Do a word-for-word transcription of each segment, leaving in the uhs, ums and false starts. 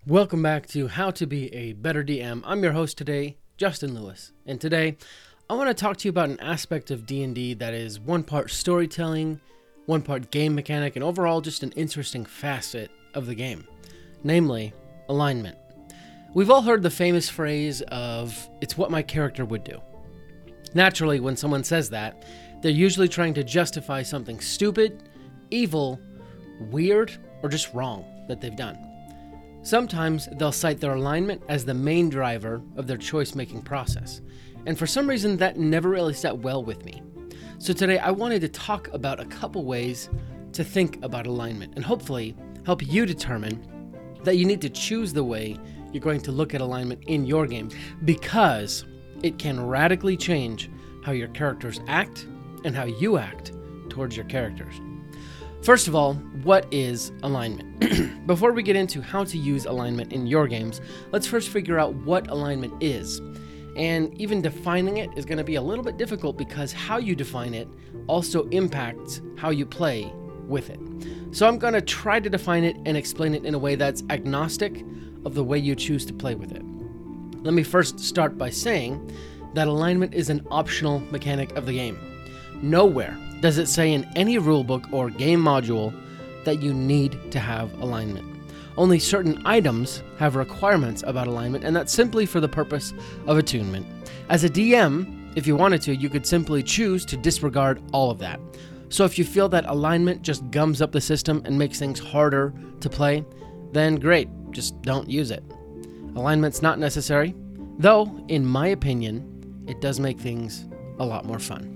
Welcome back to How to Be a Better D M. I'm your host today, Justin Lewis, and today I want to talk to you about an aspect of D and D that is one part storytelling, one part game mechanic, and overall just an interesting facet of the game, namely alignment. We've all heard the famous phrase of, "It's what my character would do." Naturally, when someone says that, they're usually trying to justify something stupid, evil, weird, or just wrong that they've done. Sometimes they'll cite their alignment as the main driver of their choice-making process, and for some reason that never really sat well with me. So today I wanted to talk about a couple ways to think about alignment and hopefully help you determine that you need to choose the way you're going to look at alignment in your game, because it can radically change how your characters act and how you act towards your characters. First of all, what is alignment? Before we get into how to use alignment in your games, let's first figure out what alignment is. And even defining it is going to be a little bit difficult because how you define it also impacts how you play with it. So I'm going to try to define it and explain it in a way that's agnostic of the way you choose to play with it. Let me first start by saying that alignment is an optional mechanic of the game. Nowhere does it say in any rulebook or game module that you need to have alignment. Only certain items have requirements about alignment, and that's simply for the purpose of attunement. As a D M, if you wanted to, you could simply choose to disregard all of that. So if you feel that alignment just gums up the system and makes things harder to play, then great, just don't use it. Alignment's not necessary, though, in my opinion, it does make things a lot more fun.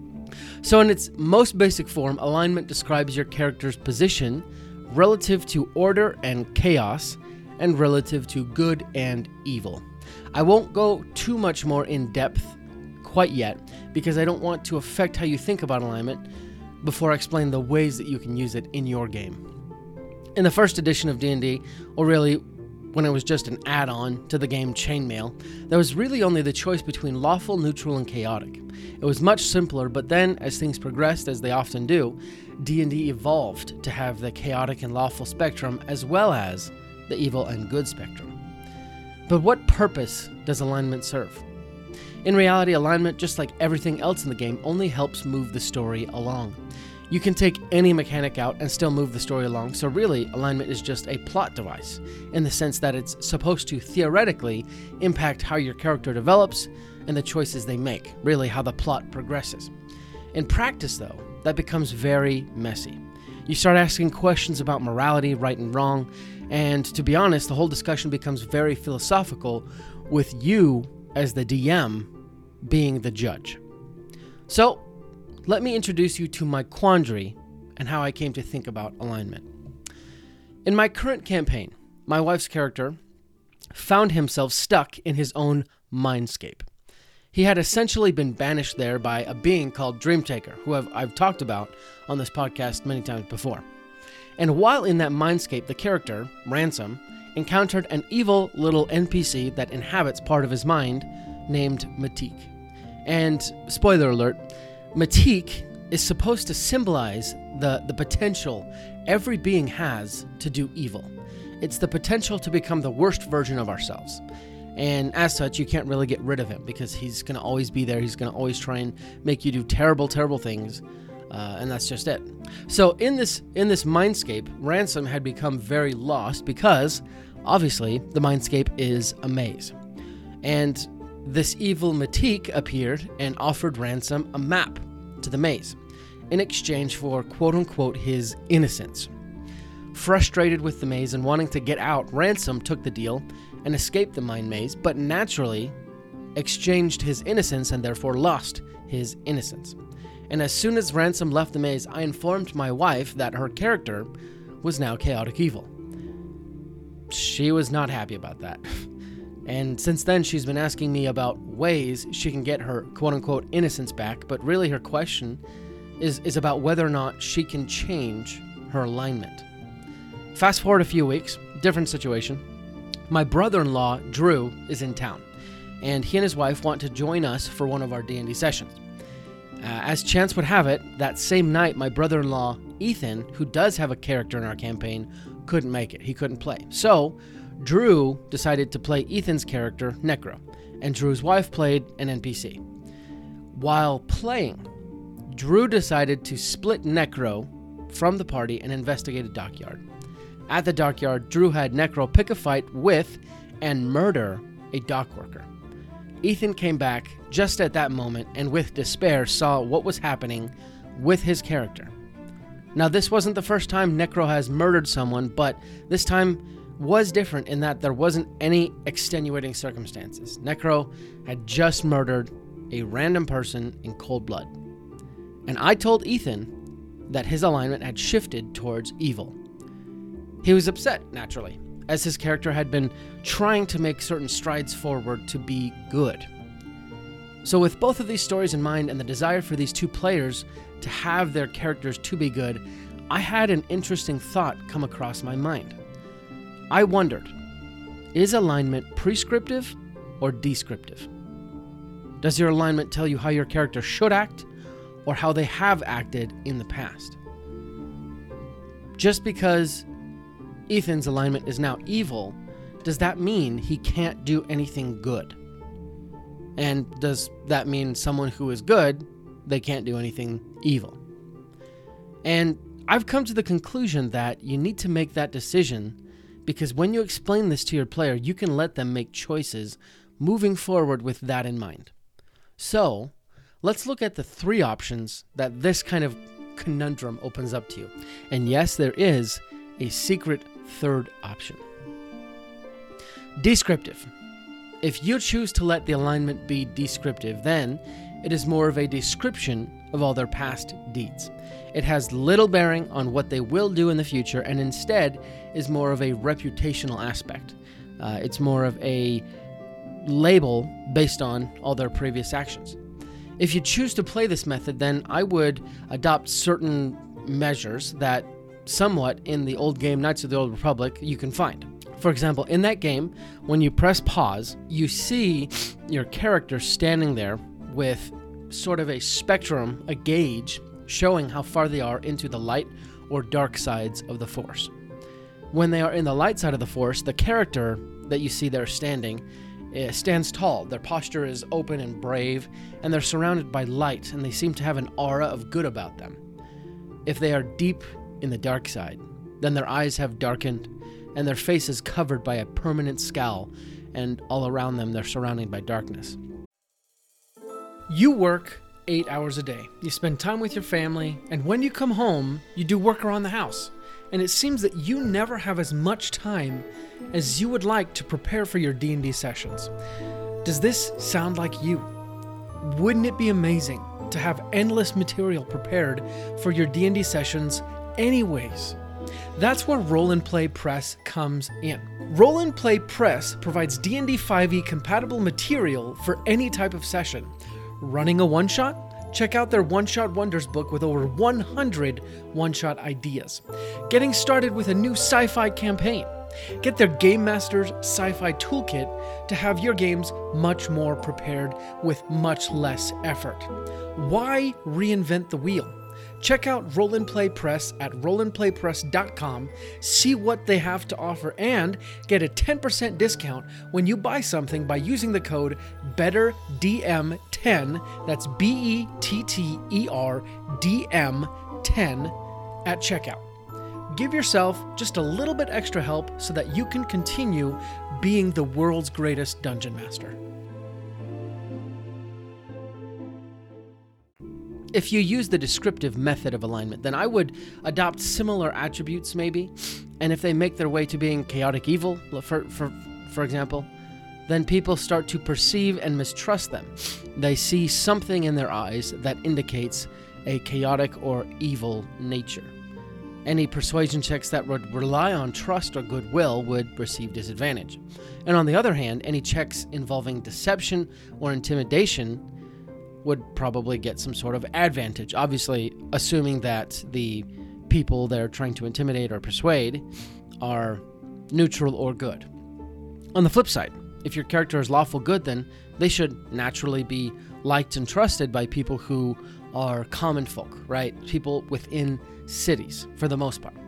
So in its most basic form, alignment describes your character's position relative to order and chaos, and relative to good and evil. I won't go too much more in depth quite yet, because I don't want to affect how you think about alignment before I explain the ways that you can use it in your game. In the first edition of D and D, or really when it was just an add-on to the game Chainmail, there was really only the choice between lawful, neutral, and chaotic. It was much simpler, but then, as things progressed, as they often do, D and D evolved to have the chaotic and lawful spectrum as well as the evil and good spectrum. But what purpose does alignment serve? In reality, alignment, just like everything else in the game, only helps move the story along. You can take any mechanic out and still move the story along, so really, alignment is just a plot device, in the sense that it's supposed to theoretically impact how your character develops and the choices they make, really how the plot progresses. In practice, though, that becomes very messy. You start asking questions about morality, right and wrong, and to be honest, the whole discussion becomes very philosophical, with you, as the D M, being the judge. So, let me introduce you to my quandary and how I came to think about alignment. In my current campaign, my wife's character found himself stuck in his own mindscape. He had essentially been banished there by a being called Dreamtaker, who I've, I've talked about on this podcast many times before. And while in that mindscape, the character, Ransom, encountered an evil little N P C that inhabits part of his mind named Matik. And, spoiler alert, Matik is supposed to symbolize the, the potential every being has to do evil. It's the potential to become the worst version of ourselves. And as such, you can't really get rid of him because he's going to always be there. He's going to always try and make you do terrible, terrible things. Uh, and that's just it. So in this in this mindscape, Ransom had become very lost because, obviously, the mindscape is a maze. And this evil Matik appeared and offered Ransom a map to the maze in exchange for quote-unquote his innocence. Frustrated with the maze and wanting to get out, Ransom took the deal and escaped the mind maze, but naturally exchanged his innocence and therefore lost his innocence. And as soon as Ransom left the maze, I informed my wife that her character was now chaotic evil. She was not happy about that. And since then, she's been asking me about ways she can get her quote-unquote innocence back, but really her question is, is about whether or not she can change her alignment. Fast forward a few weeks, different situation. My brother-in-law, Drew, is in town, and he and his wife want to join us for one of our D and D sessions. Uh, as chance would have it, that same night, my brother-in-law, Ethan, who does have a character in our campaign, couldn't make it. He couldn't play. So, Drew decided to play Ethan's character, Necro, and Drew's wife played an N P C. While playing, Drew decided to split Necro from the party and investigate a dockyard. At the dockyard, Drew had Necro pick a fight with and murder a dock worker. Ethan came back just at that moment and with despair saw what was happening with his character. Now, this wasn't the first time Necro has murdered someone, but this time was different in that there wasn't any extenuating circumstances. Necro had just murdered a random person in cold blood. And I told Ethan that his alignment had shifted towards evil. He was upset, naturally, as his character had been trying to make certain strides forward to be good. So with both of these stories in mind and the desire for these two players to have their characters to be good, I had an interesting thought come across my mind. I wondered, is alignment prescriptive or descriptive? Does your alignment tell you how your character should act or how they have acted in the past? Just because Ethan's alignment is now evil, does that mean he can't do anything good? And does that mean someone who is good, they can't do anything evil? And I've come to the conclusion that you need to make that decision, because when you explain this to your player, you can let them make choices moving forward with that in mind. So, let's look at the three options that this kind of conundrum opens up to you. And yes, there is a secret third option. Descriptive. If you choose to let the alignment be descriptive, then it is more of a description of all their past deeds. It has little bearing on what they will do in the future, and instead is more of a reputational aspect. Uh, it's more of a label based on all their previous actions. If you choose to play this method, then I would adopt certain measures that somewhat in the old game Knights of the Old Republic you can find. For example, in that game, when you press pause, you see your character standing there with sort of a spectrum, a gauge, showing how far they are into the light or dark sides of the Force. When they are in the light side of the Force, the character that you see there standing uh, stands tall. Their posture is open and brave, and they're surrounded by light, and they seem to have an aura of good about them. If they are deep in the dark side, then their eyes have darkened, and their face is covered by a permanent scowl, and all around them they're surrounded by darkness. You work eight hours a day. You spend time with your family, and when you come home, you do work around the house. And it seems that you never have as much time as you would like to prepare for your D and D sessions. Does this sound like you? Wouldn't it be amazing to have endless material prepared for your D and D sessions anyways? That's where Roll and Play Press comes in. Roll and Play Press provides D and D five e compatible material for any type of session. Running a one-shot? Check out their One-Shot Wonders book with over one hundred one-shot ideas. Getting started with a new sci-fi campaign? Get their Game Master's Sci-Fi Toolkit to have your games much more prepared with much less effort. Why reinvent the wheel? Check out Roll and Play Press at roll and play press dot com, see what they have to offer, and get a ten percent discount when you buy something by using the code better D M ten, that's B E T T E R D M ten, at checkout. Give yourself just a little bit extra help so that you can continue being the world's greatest dungeon master. If you use the descriptive method of alignment, then I would adopt similar attributes maybe, and if they make their way to being chaotic evil, for, for, for example, then people start to perceive and mistrust them. They see something in their eyes that indicates a chaotic or evil nature. Any persuasion checks that would rely on trust or goodwill would receive disadvantage. And on the other hand, any checks involving deception or intimidation would probably get some sort of advantage, obviously assuming that the people they're trying to intimidate or persuade are neutral or good. On the flip side, if your character is lawful good, then they should naturally be liked and trusted by people who are common folk, right? People within cities, for the most part.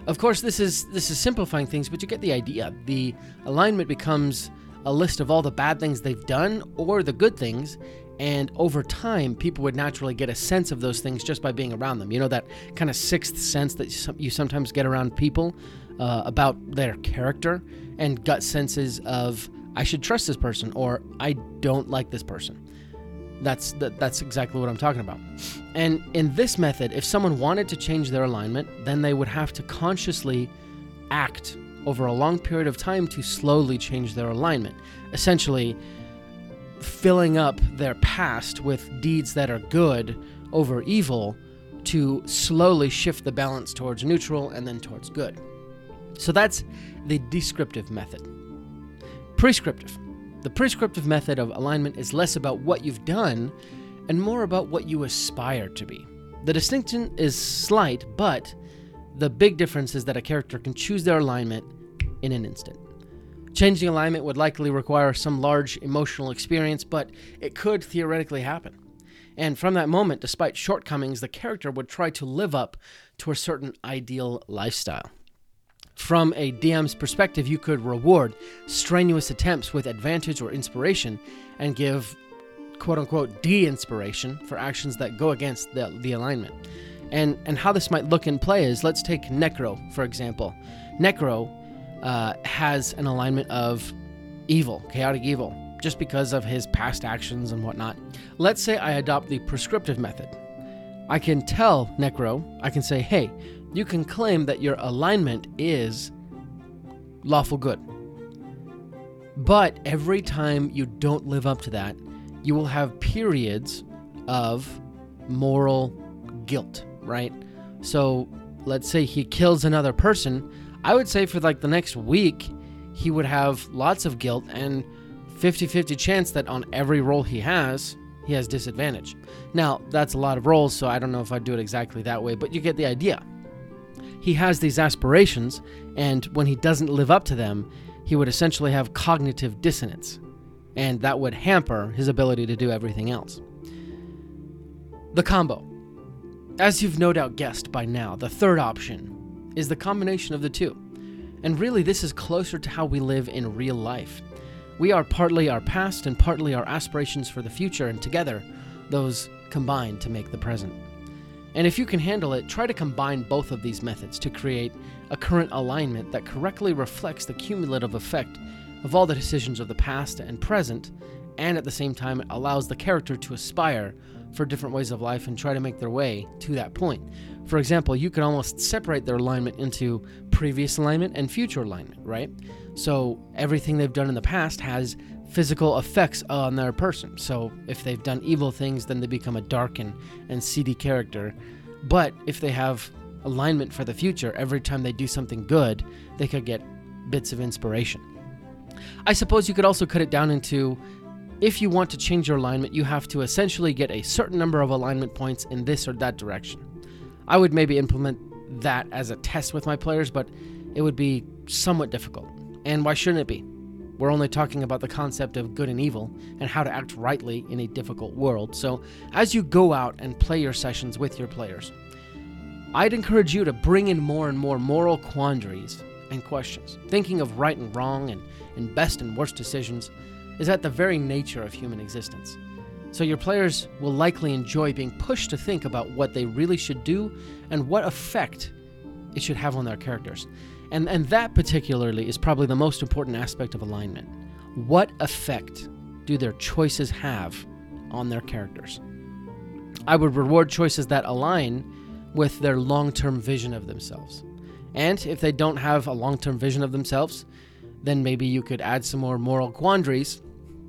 Of course, this is this is simplifying things, but you get the idea. The alignment becomes a list of all the bad things they've done or the good things, and over time, people would naturally get a sense of those things just by being around them. You know, that kind of sixth sense that you sometimes get around people uh, about their character, and gut senses of, I should trust this person, or I don't like this person. That's that, that's exactly what I'm talking about. And in this method, if someone wanted to change their alignment, then they would have to consciously act over a long period of time to slowly change their alignment, essentially filling up their past with deeds that are good over evil to slowly shift the balance towards neutral and then towards good. So that's the descriptive method. Prescriptive. The prescriptive method of alignment is less about what you've done and more about what you aspire to be. The distinction is slight, but the big difference is that a character can choose their alignment in an instant. Changing alignment would likely require some large emotional experience, but it could theoretically happen. And from that moment, despite shortcomings, the character would try to live up to a certain ideal lifestyle. From a D M's perspective, you could reward strenuous attempts with advantage or inspiration and give quote-unquote de-inspiration for actions that go against the, the alignment. And, and how this might look in play is, let's take Necro, for example. Necro uh, has an alignment of evil, chaotic evil, just because of his past actions and whatnot. Let's say I adopt the prescriptive method. I can tell Necro, I can say, hey, you can claim that your alignment is lawful good. But every time you don't live up to that, you will have periods of moral guilt, right? So let's say he kills another person. I would say for like the next week, he would have lots of guilt and fifty-fifty chance that on every roll he has, he has disadvantage. Now, that's a lot of rolls, so I don't know if I'd do it exactly that way, but you get the idea. He has these aspirations, and when he doesn't live up to them, he would essentially have cognitive dissonance, and that would hamper his ability to do everything else. The combo. As you've no doubt guessed by now, the third option is the combination of the two. And really, this is closer to how we live in real life. We are partly our past and partly our aspirations for the future, and together, those combine to make the present. And if you can handle it, try to combine both of these methods to create a current alignment that correctly reflects the cumulative effect of all the decisions of the past and present, and at the same time it allows the character to aspire for different ways of life and try to make their way to that point. For example, you can almost separate their alignment into previous alignment and future alignment, right? So everything they've done in the past has physical effects on their person. So if they've done evil things, then they become a dark and, and seedy character. But if they have alignment for the future, every time they do something good, they could get bits of inspiration. I suppose you could also cut it down into, if you want to change your alignment, you have to essentially get a certain number of alignment points in this or that direction. I would maybe implement that as a test with my players, but it would be somewhat difficult. And why shouldn't it be? We're only talking about the concept of good and evil and how to act rightly in a difficult world. So as you go out and play your sessions with your players, I'd encourage you to bring in more and more moral quandaries and questions. Thinking of right and wrong and, and best and worst decisions is at the very nature of human existence. So your players will likely enjoy being pushed to think about what they really should do and what effect it should have on their characters. And, and that particularly is probably the most important aspect of alignment. What effect do their choices have on their characters? I would reward choices that align with their long-term vision of themselves. And if they don't have a long-term vision of themselves, then maybe you could add some more moral quandaries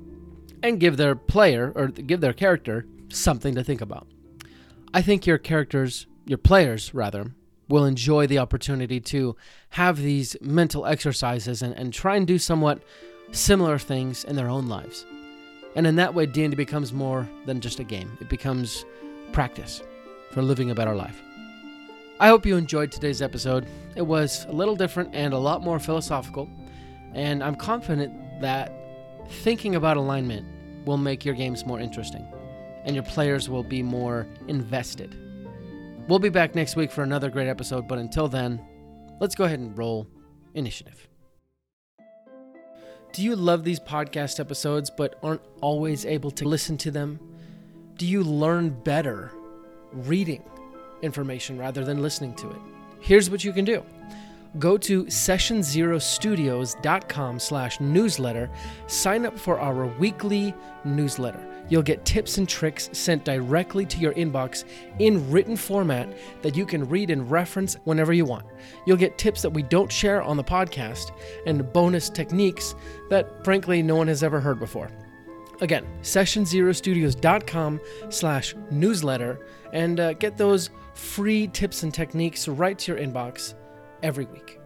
and give their player, or give their character, something to think about. I think your characters, your players rather, will enjoy the opportunity to have these mental exercises and, and try and do somewhat similar things in their own lives. And in that way, D and D becomes more than just a game. It becomes practice for living a better life. I hope you enjoyed today's episode. It was a little different and a lot more philosophical, and I'm confident that thinking about alignment will make your games more interesting, and your players will be more invested. We'll be back next week for another great episode, but until then, let's go ahead and roll initiative. Do you love these podcast episodes but aren't always able to listen to them? Do you learn better reading information rather than listening to it? Here's what you can do. Go to session zero studios dot com slash newsletter. Sign up for our weekly newsletter. You'll get tips and tricks sent directly to your inbox in written format that you can read and reference whenever you want. You'll get tips that we don't share on the podcast and bonus techniques that, frankly, no one has ever heard before. Again, session zero studios dot com slash newsletter and uh, get those free tips and techniques right to your inbox every week.